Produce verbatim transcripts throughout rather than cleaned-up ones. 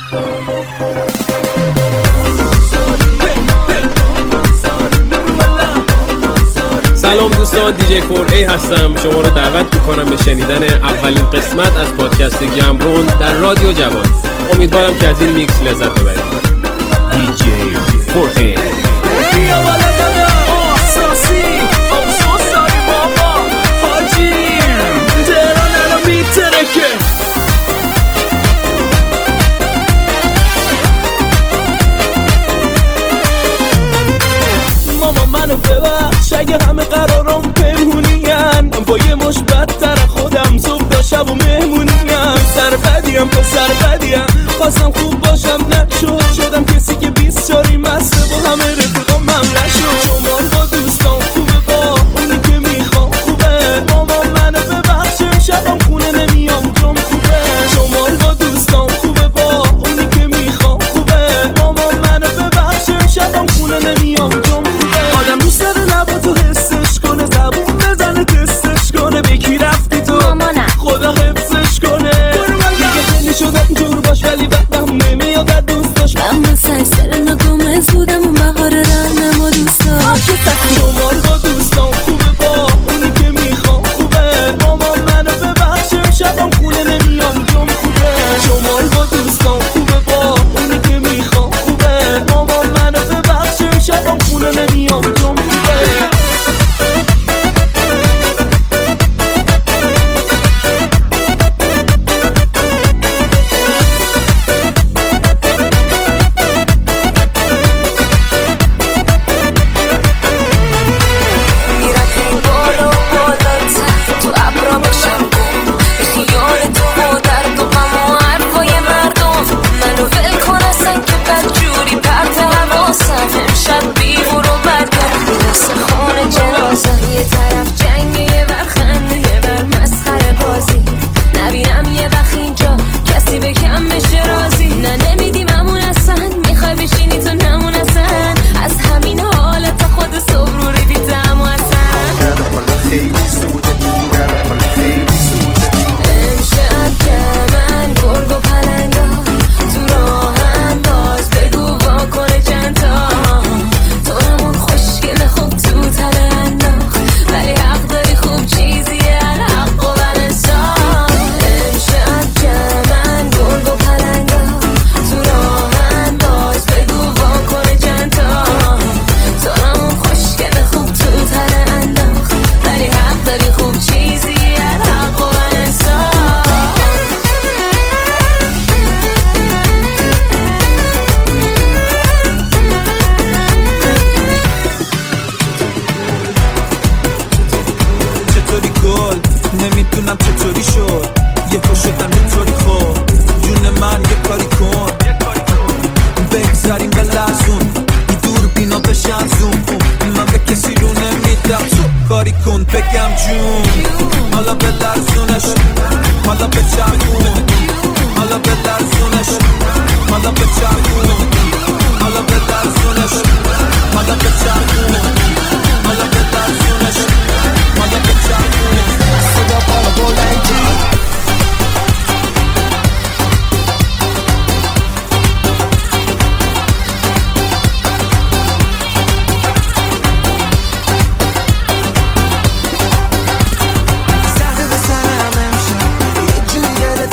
سلام دوستان، دیجی فور ای هستم. شما رو دعوت میکنم به شنیدن اولین قسمت از پادکست گمرون در رادیو جوان. امیدوارم که از این میکس لذت ببرید. دیجی فور ای ببخش اگه همه قرارم پنهونیم، با یه مش بدتر خودم صبح تا شب و مهمونیم. سر بدیم پسر بدیم، خواستم خوب باشم نشد، شدم کسی که بیست شاری مسته با همه رفیقام هم نشد. شما با دوستان خوبه، با اونی که میخوام خوبه، ماما منو ببخش شبم خونه نمیام جم خوبه. شما با دوستان خوبه، با اونی که میخوام خوبه، ماما منو ببخش شبم خونه نمیام جم خوبه. آدم دوست داره لبا تو حسش کنه، زبون بزنه تستش کنه، بکی رفتی تو مامانم خدا حفظش کنه. دیگه خیلی شدم جور باش ولی وقتم نمیاد از دوست داشت. من با سرسر نگمز بودم اون بهار رنم و دوست داشت. شما با دوستان خوبه، با اونی که میخوام خوبه، ماما منو ببخش شبم خونه نمیام جم خوبه. شما با دوستان خوبه، با اونی که میخوام خوبه، ماما منو ببخش شبم خونه نمیام جم خوبه. نمیدونم چطوری شد، یه پا شدم یه طوری خود جون من یه کاری کن، بگذاریم به لحظون دور بینا بشن زوم. من به کسی رو نمیدم، تو کاری کن بگم جون. حالا به لحظونش، حالا به چرگون، حالا به لحظونش، حالا به چرگون، حالا به لحظونش، حالا به چرگون، حالا به لحظونش، حالا به چرگون. صدا بالا بلندی زده به سرم امشب، یه جوری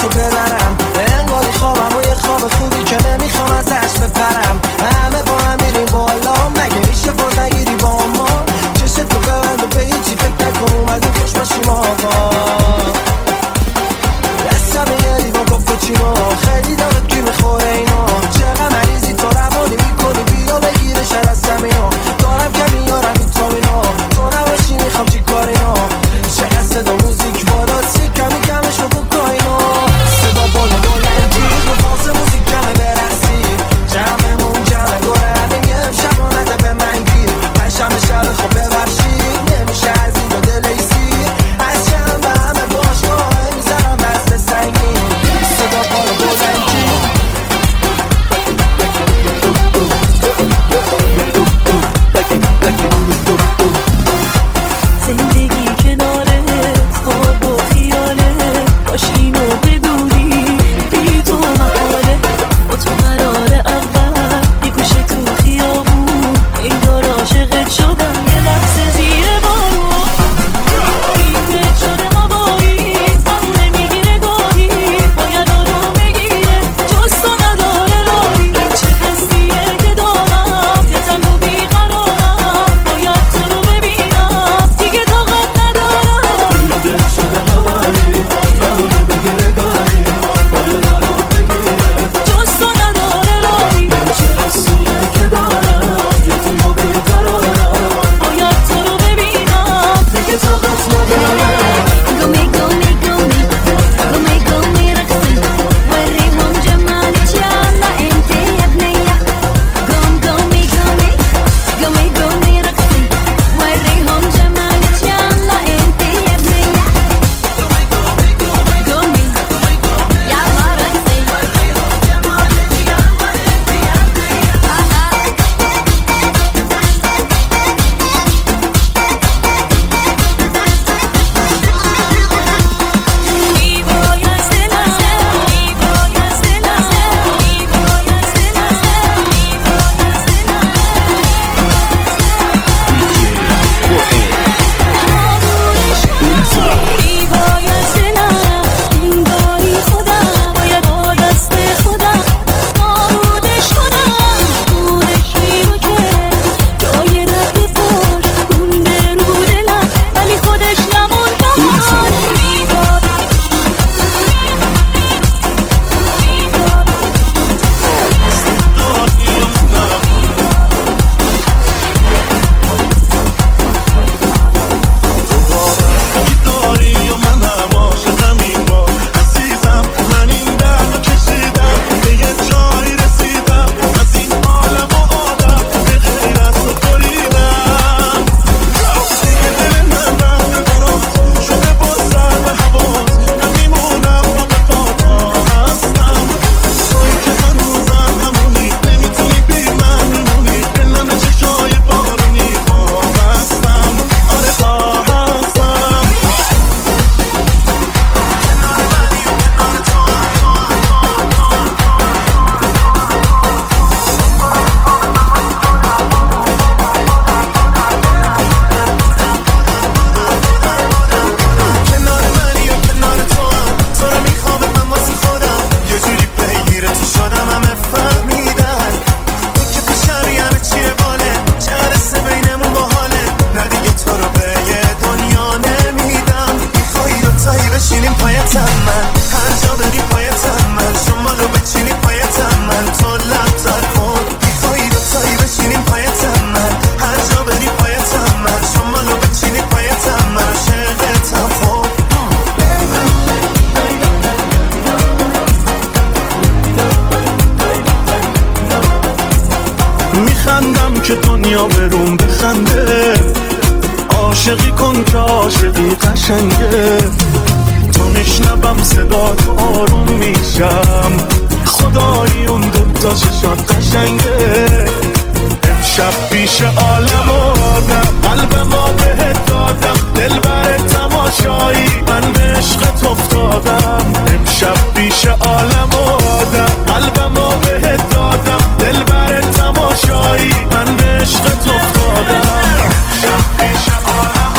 که دنیا بروم بخنده، عاشقی کن که عاشقی قشنگه. تو میشنوم صدا تو آروم میشم، خدایی اون دوتا چشات قشنگه. امشب پیش عالم آدم قلب ما بهت دادم، دل بر تماشایی من به عشقت افتادم. امشب پیش عالم آدم قلب ما بهت دادم، دل بر تماشایی من به عشقت افتادم. امشب پیش عالم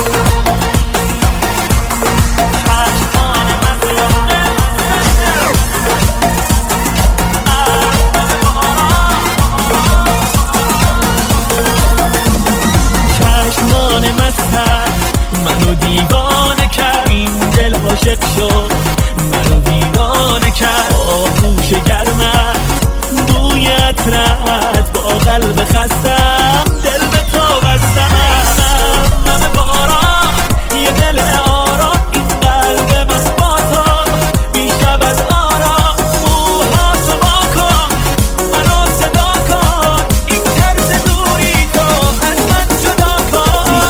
منو دیوانه کرد، این دل عاشق شد منو دیوانه کرد. آغوش گرمت بوی عطرت با قلب خستم، دل به تو بستم. من باران یه دل آرام، این قلب من با تو بیشتر از آرام. موها تو با کن منو صدا کن، این ترس دوری تو از من جدا کن.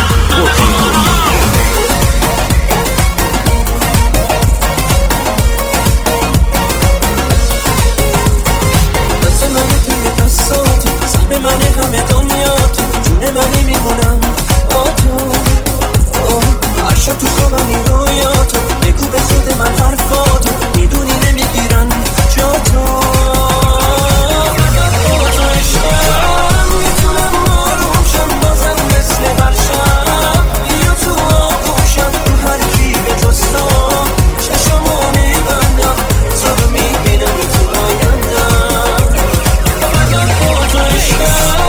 من همه دنیا تو جون منی میمونم با تو. هر شب تو خوابم این رویاتو بگو به خود من حرفاتو، میدونی نمیگیرن جا تو. با تو عشقم میتونم آروم شم، بازم مثل برشم بیا تو آغوشم. تو هر کی به جز تو چشمو میبندم، تو رو میبینم تو آیندم. با تو عشقم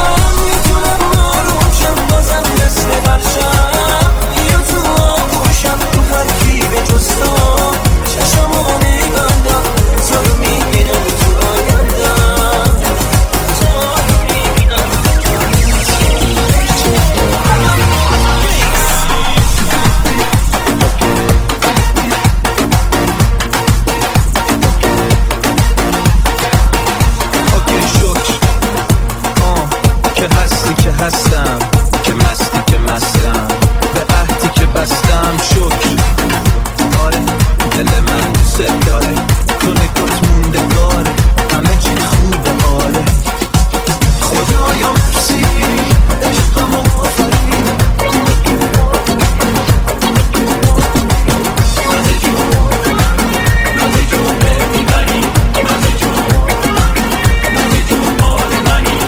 هستم که مستی که مستم، به عهدی که بستم شکر. آره دل من دوست داره، تو نگات مونده داره، همه چی خوبه. آره خدایا مرسی عشقم و آفرین. مزه جو مزه جو بمیبری، مزه جو مزه جو مال منی.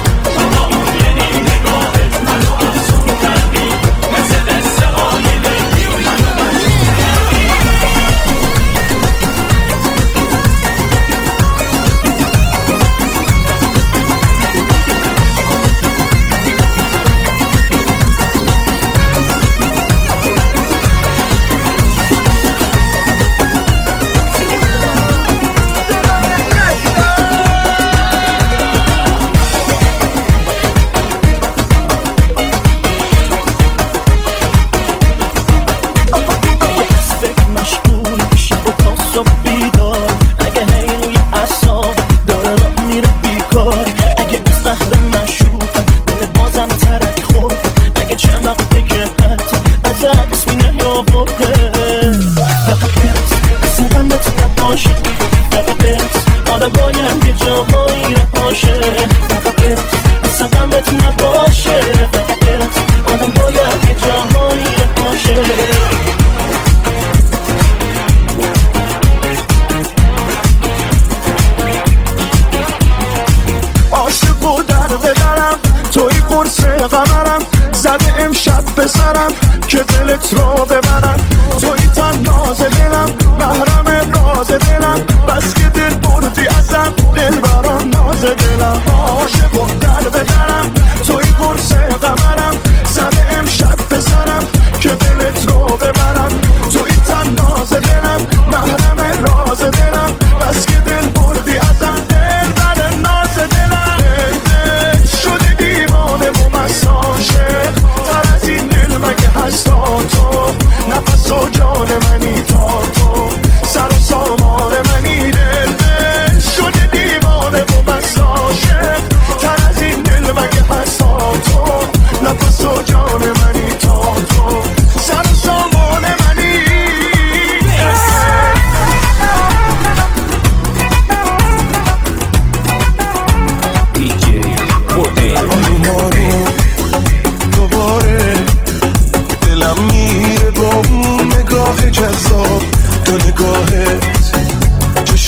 بسرم که دلت رو ببرم، توی تن ناز دلم، محرم راز دلم. بس که دل بردی ازم، دل برام ناز دلم. عاشق و در بدرم، توی قرص قمرم، زد امشب بسرم که دلت رو ببرم، توی تن ناز دلم، محرم راز دلم. بس که دل بردی ازم، دل بر ناز دلم. دل دل شده دیوانه و مست عاشق، تر از این دل مگه هست تو؟ نفس و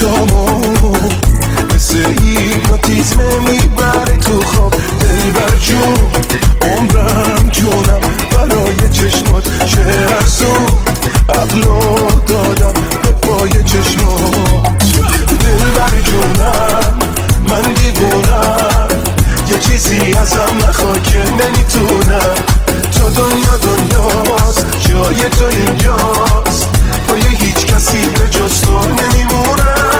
چشامو مثل هیپنوتیزم میبره تو خواب دلبر جون عمرم جونم برای چشمات شهرسو عقلو دادم به پای چشمات دلبر جونم من دیوونم یه چیزی ازم نخوا که نمیتونم تو دنیا دنیاست جای تو اینجاست پای هیچ کسی به جز تو نمیمونم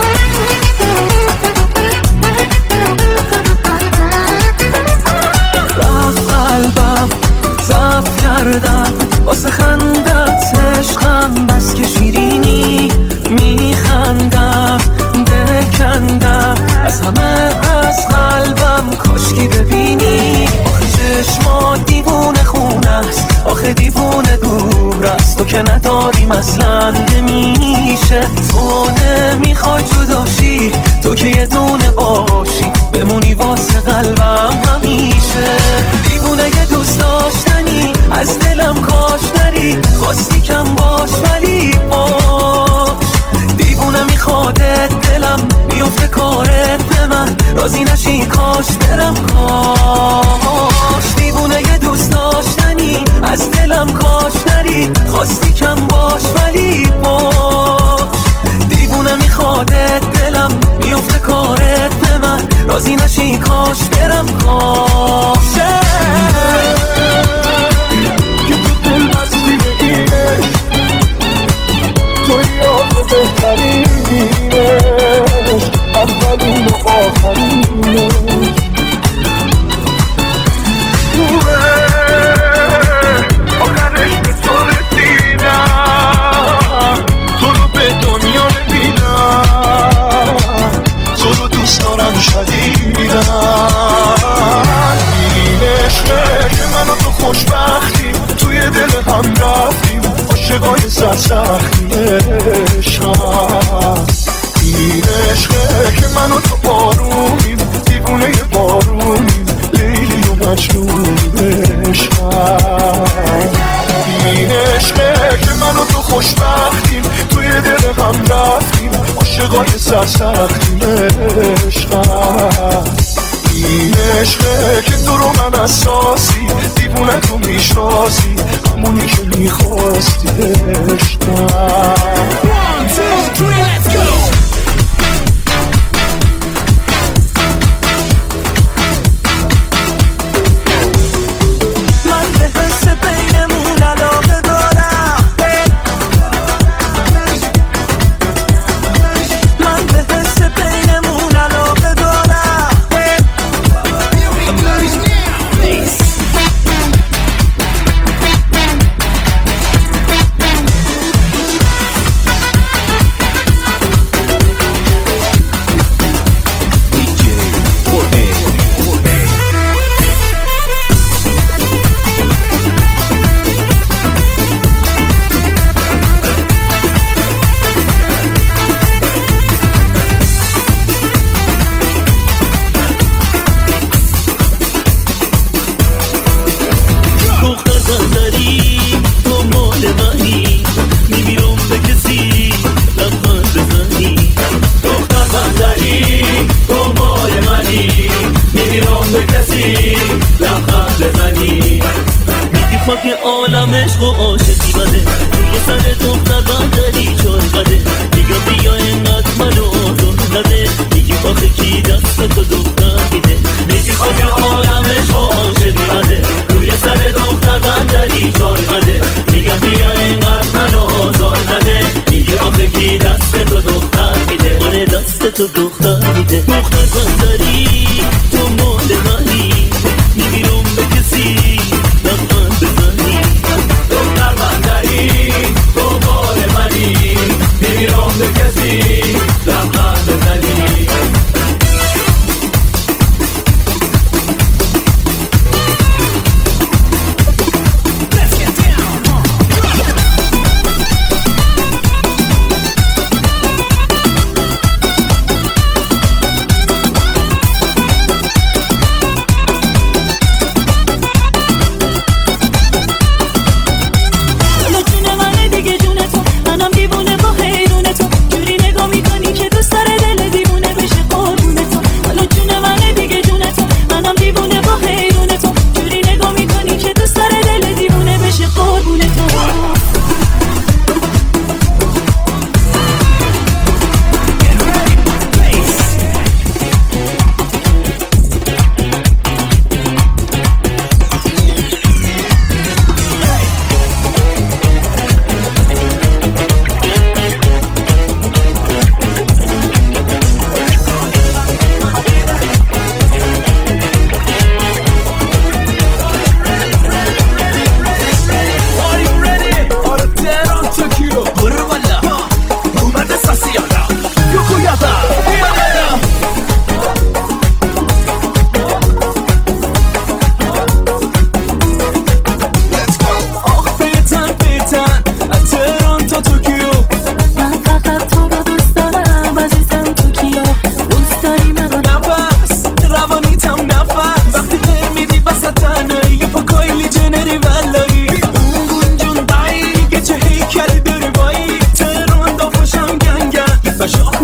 رفت قلبم ضبط کردم واسه خندت عشقم بس که شیرینی میخندم دل کندم از همه از قلبم کاشکی ببینی آخه چشمات دیوونه خونه است آخه دیوونه دور است تو که نداری مثلا نمیشه تو نمیخوای جداشی تو که یه دونه باشی بمونی واسه قلبم همیشه دیوونه یه دوست داشتنی از دلم کاش نری خواستی کم باش ولی باش دیوونه میخوادت دلم میفته کارت به من راضی نشی کاش برم کاش دیوونه یه دوست داشتنی از دلم کاش نری خواستی کم باش ولی باش دیوونه میخوادت دلم میفته کارت به من راضی نشی کاش برم کاش که تو دل بستی بگیره توی آخه بهترینش اولین و آخرینش توه آخرش به تو رسیدم تو رو به دنیا نمیدم تو رو دوست دارم شدیدم این عشقه که من و تو خوشبختیم توی دل هم رفتیم عاشقای سرسختیم عشق هست این عشقه که من و تو بارونیم دیوونه بارونیم لیلی و مجنون عشق هست این عشقه که من و تو خوشبختیم توی دل هم رفتیم عاشقای سرسختیم عشق هست این عشقه که تو رو من اساسی دیوونه تو میشناسی همونی که میخواستی عشق One, two, three, let's go! من به حس بینمون علاقه دارم من به حس بینمون علاقه دارم خاک عالم عشق و عاشقی بده روی سر دختر بندری چار قده بیا بیا اینقدر منو آزار نده میگی آخه کی دست تو دختر میده میگی خاک عالم عشق و عاشقی بده روی سر دختر بندری چار قده میگم بیا اینقدر منو آزار نده میگی آخه کی دست تو دختر میده من دست تو دختر میده دختر بندری تو مال منی نمیرم به کسی لبخند بزنی دختر بندری تو مال منی نمیرم به کسی لبخند بزنی جون منه دیگه جون تو منم دیوونه با حیرون تو جوری نگاه میکنی که تو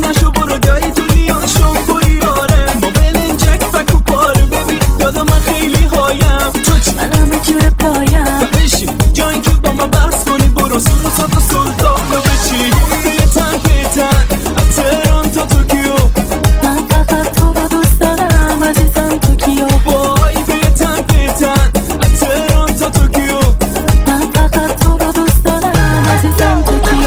نشو برو دایی تو لیان شنبوی آره ما بلنجک فکو پاره ببین دادا من خیلی هایم تو چی؟ من همه جور پایم بشین جایی که با من بحث کنی برو سون و ساتا سلطان رو بچین بیتن بیتن از تهران تا توکیو من فقط تو رو دوست دارم عزیزم توکیو وای بیتن بیتن از تهران تا توکیو من فقط تو رو دوست دارم عزیزم توکیو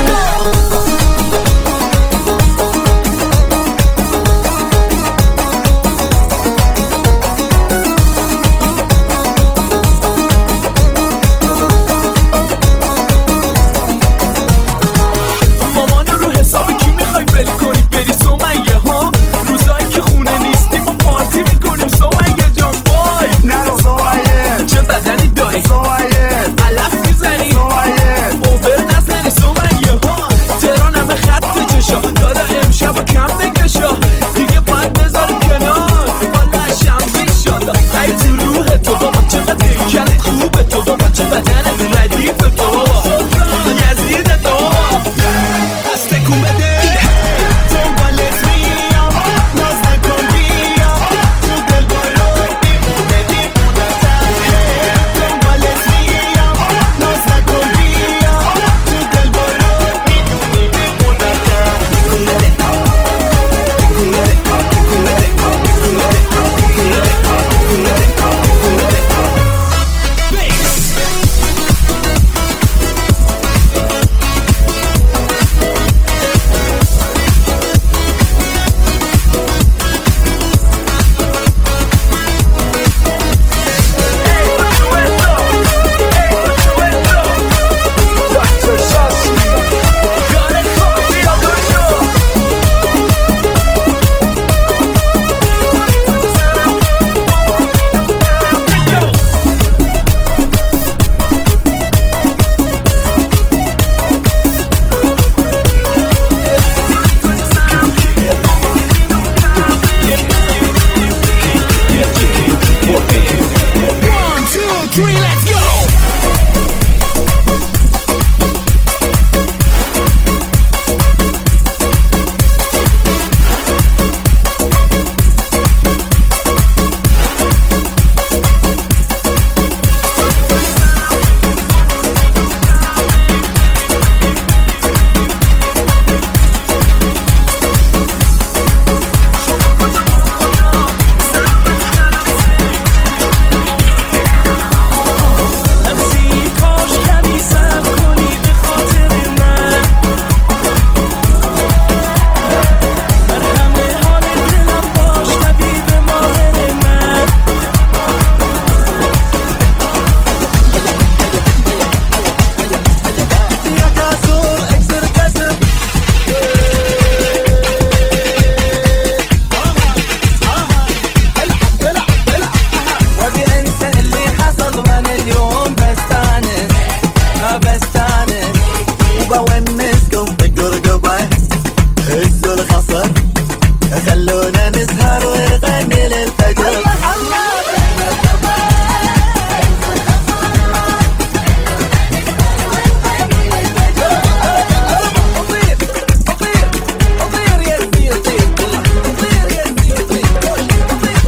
مامان رو حساب کی میخوای بری کنی بری سمیه ها روزایی که خونه نیستی ما پارتی میکنیم سمیه جان وای نرو سمیه چه بدنی داری سمیه علف میزنی سمیه اوبر نزنی سمیه ها تهران همه خط چشا دادا امشب و کم بکشا دیگه باید بذاری کنار والا شمزی شد ای تو روح تو بابا چقدر دیگرت خوبه تو بابا چه بدنت ردیف تو بابا یزید تو از تکون بده دنبالت میام ناز نکن بیا تو دل بالا میمونه میمونتم دنبالت میام ناز نکن بیا تو دل بالا میمونی میمونتم One, two, three, let's go! نفسی کاش کمی صبر کنی به خاطر من مرهم حال دلم باش طبیب ماهر من یا کسور اکسر کسر ودي انسى اللي حصل وانا اليوم بستانس ما بستانس وبونسكم بالقرقبة هزوا الخصر خلونا نسهر ونغني للفجر أطير أطير أطير يا زميلي أطير أطير يا زميلي أطير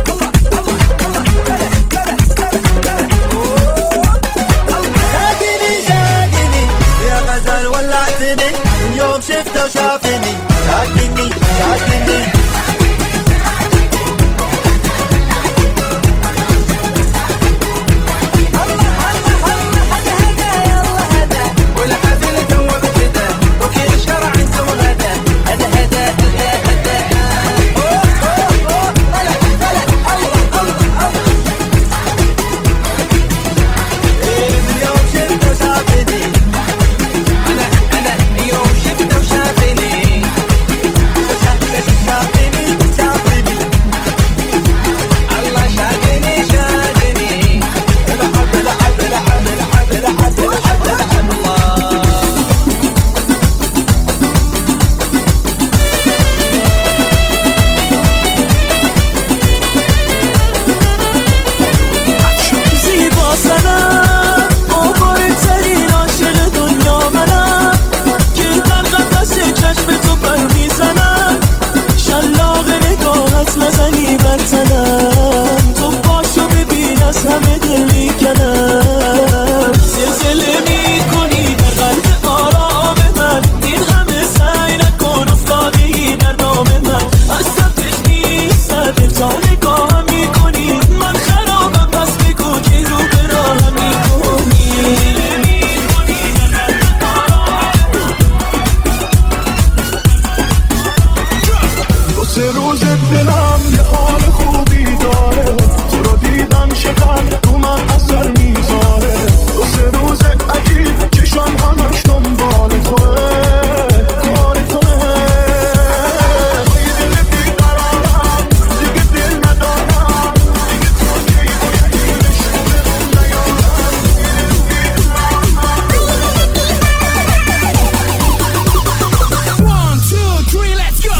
شاقني شاقني يا غزال ولعتني اليوم شفته وشافني شاقني شاقني دلم یه حال خوبی داره، تو رو دیدم چقدر تو من اثر میذاره. دو سه روز عجیب چشم همش دنبال توه، کار توه. یه دل بیقرارم دیگه دل ندارم، دیگه تو کی باید نشون نیارم. One, two, three, let's go!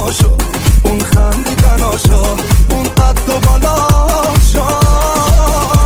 اون قد و بالا شو.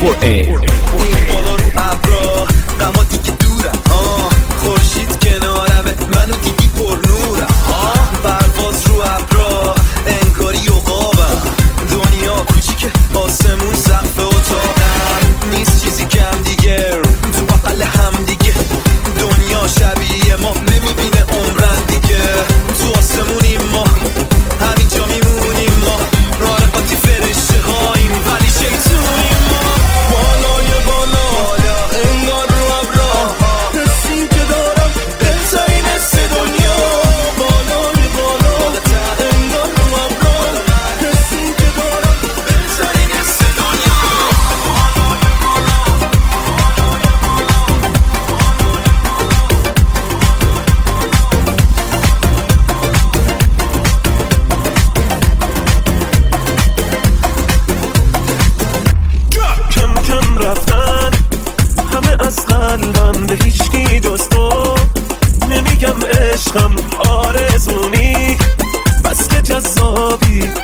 فور ای بالا رو ابرا غما دیگه دورم آه خورشید کنارمه منو دیدی پر نورم آه پرواز رو ابرا انگاری عقابم دنیا کوچیکه آسمون سقف اتاقم نیست چیزی کم دیگه تو بغل هم دیگه دنیا شبیه ما نمیبینه عمرن دیگه تو آسمونیم ما همینجا میمونیم ما رانقاتی فرشته هاییم ولی شیطونیم ما بالای بالا انگار رو ابرا حسیم که دارم بهترین حس دنیا بالای بالا انگار رو ابرا حسیم که دارم بهترین حس دنیا کم کم رفتن همه از قلبم به هیچکی جز تو نمیگم عشقم آرزونی بس که جذابی